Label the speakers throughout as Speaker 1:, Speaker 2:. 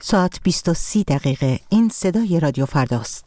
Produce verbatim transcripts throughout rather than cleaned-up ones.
Speaker 1: ساعت بیست و سی دقیقه. این صدای رادیو فرداست.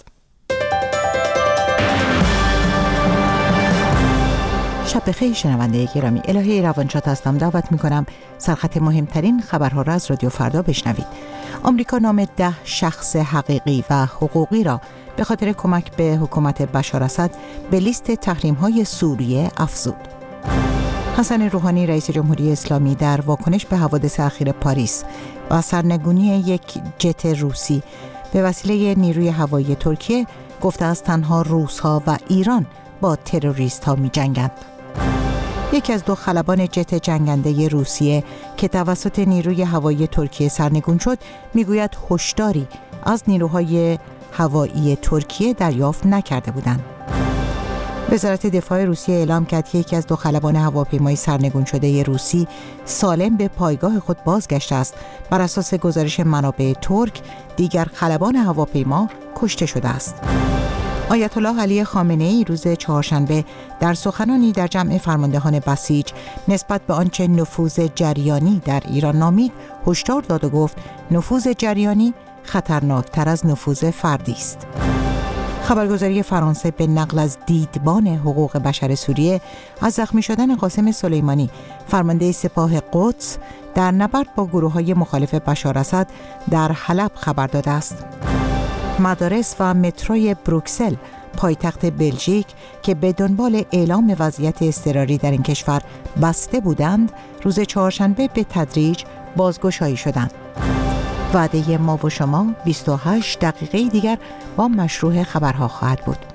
Speaker 1: شب بخیر شنونده گرامی. الهه روانشاد هستم. دعوت میکنم سرخط مهمترین خبرها را از رادیو فردا بشنوید. آمریکا نام ده شخص حقیقی و حقوقی را به خاطر کمک به حکومت بشار اسد به لیست تحریم‌های سوریه افزود. حسن روحانی رئیس جمهوری اسلامی در واکنش به حوادث اخیر پاریس و سرنگونی یک جت روسی به وسیله نیروی هوایی ترکیه گفته است تنها روس‌ها و ایران با تروریست‌ها می‌جنگند. یکی از دو خلبان جت جنگنده روسیه که توسط نیروی هوایی ترکیه سرنگون شد میگوید هشداری از نیروهای هوایی ترکیه دریافت نکرده بودند. وزارت دفاع روسیه اعلام کرد که یکی از دو خلبان هواپیمای سرنگون شده روسی سالم به پایگاه خود بازگشته است. بر اساس گزارش منابع ترک، دیگر خلبان هواپیما کشته شده است. آیت الله علی خامنه‌ای روز چهارشنبه در سخنانی در جمع فرماندهان بسیج نسبت به آنچه نفوذ جریانی در ایران نامید هشدار داد و گفت نفوذ جریانی خطرناکتر از نفوذ فردی است. خبرگزاری فرانسه به نقل از دیدبان حقوق بشر سوریه از زخمی شدن قاسم سلیمانی فرمانده سپاه قدس در نبرد با گروه‌های مخالف بشار اسد در حلب خبر داده است. مدارس و متروی بروکسل پایتخت بلژیک که به دنبال اعلام وضعیت اضطراری در این کشور بسته بودند روز چهارشنبه به تدریج بازگشایی شدند. وعده ما و شما بیست و هشت دقیقه دیگر با مشروع خبرها خواهد بود.